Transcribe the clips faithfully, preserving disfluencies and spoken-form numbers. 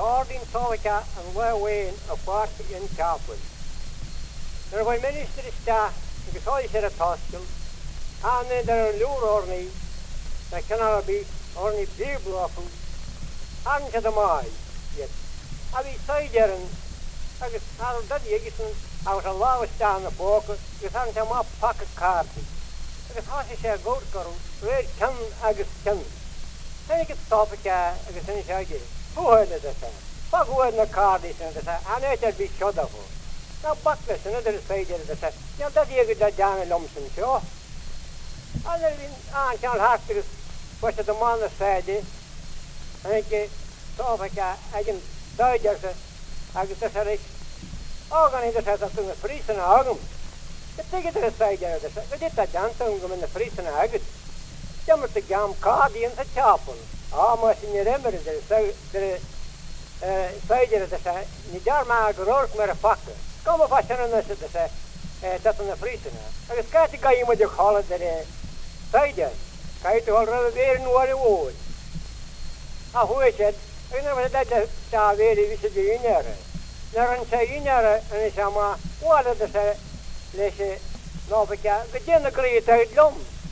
Ordin Sovica and Wayne of Party in Chapel. There were ministers there, because I said a tostel, and then there are lure orny, that cannot be orny people of who, and to the mai, yet. I be say there, and I guess I'll do the Egerton, I was a lowest down the poker, you found him up pocket card. Because I said, go to Coral, where can I guess can. Then you get stop it, I guess any idea. Who heard it? Fuck who had the card is in the side, and it had be shut up. Now, Buckless, another side of the side. Now, that you get that down in Lumsden, sure. And then, Aunt John Hartfield was the man on the side, and I saw if I can die there, I get the side. Organ just has a thing of freeze and organ. The ticket to the side there, we did that dance and go in the freeze and agate. Then was the gam cardi in the chapel. Almost in your remember the side of the side. Nidarma Gork Merafaka. Come up a on this at the side. That's on the freeze. I was got to go in with your collar the side there. Kite to already there in what it was. Ah, who is it? I never let that star very visit the inner. Naran say inner and Sama, what are the say? Let's say, no, because the general great out lum.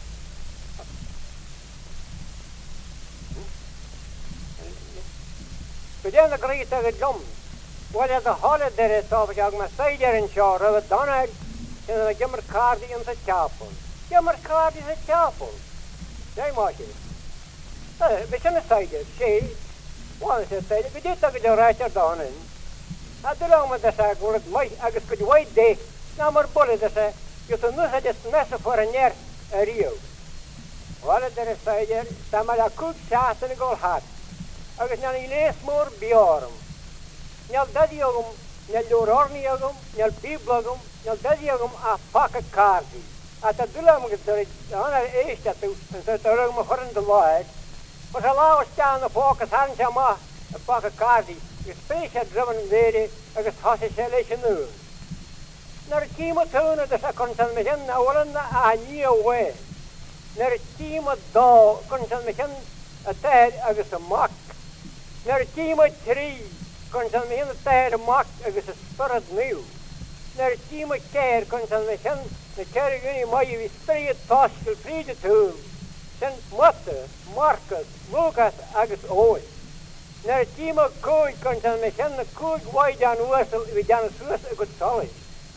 The general great out lum. What are the holiday of Jagma Sider and Shaw of Donald in the Gimmer card in the chapel? Gimmer card is a chapel. They might it. But some Sider, she, one said, we did talk to the writer down in. At the long with the sack, or my, I guess could wait day. Now more bullet to say, you can lose just mess for a near a Rio. All of the side, some of the cook shot and go hot. I guess none less more bjorm. Nel dadiogum, nel lororniogum, nel piblogum, nel dadiogum a pocket cardi. At the Dulam gets the honor age that the Turgum of the Lloyd was allowed to stand the focus and Jama a pocket cardi. The space had driven very against hospitality noon. Nor team of tone of the second transmission, now one a new way. Nor team of dog, consumption a third against a mock. Nor team of tree, consumption a third mock against a spirit new. Nor team of care, consumption the carry any may be spirit possible free to two. Saint Martha, Marcus, Lucas against all. Naar het team of kooi kon zijn met hen kooi wide aan worstel we dan soos een goed solid.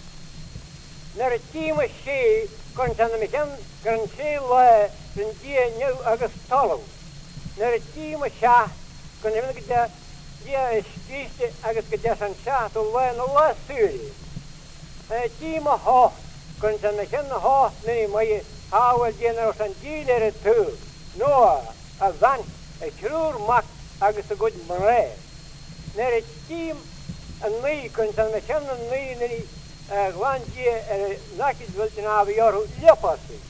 Naar het team of she kon zijn met hen kan she la den die nieuw agus tollo. Naar het team of sha kon je met dat die stieste agus gedes aan sha to la no la serie. Naar het team of ho kon zijn met hen ho nee maar je hou die nou zijn die leren toe. No, a van a cruel mak agus a good mare. Naar het team en nee kon zijn met hen en nee nee gewoon die nakjes wil je nou weer lepassen.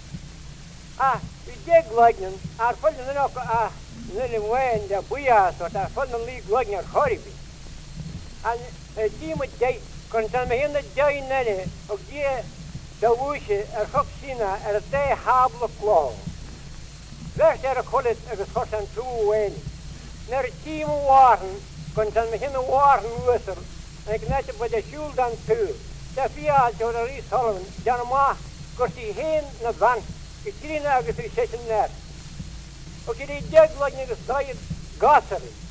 Ah, we dig lignen, our fullen er ook ah nee wen de boeia soort our fullen league lignen horibi. En het team met die kon zijn met hen de die nee ook die de woesje er ook zien er de habele klaw. Weg er ook het er schort en toe wen. Naar het team waren, kon zijn met hen waren wissel. En ik net bij de schuld dan toe. De via door de Ries Holland, dan maar kost hij heen naar van. Ik zie nou dat hij zitten net. Ook die dig like niggas diet gassery.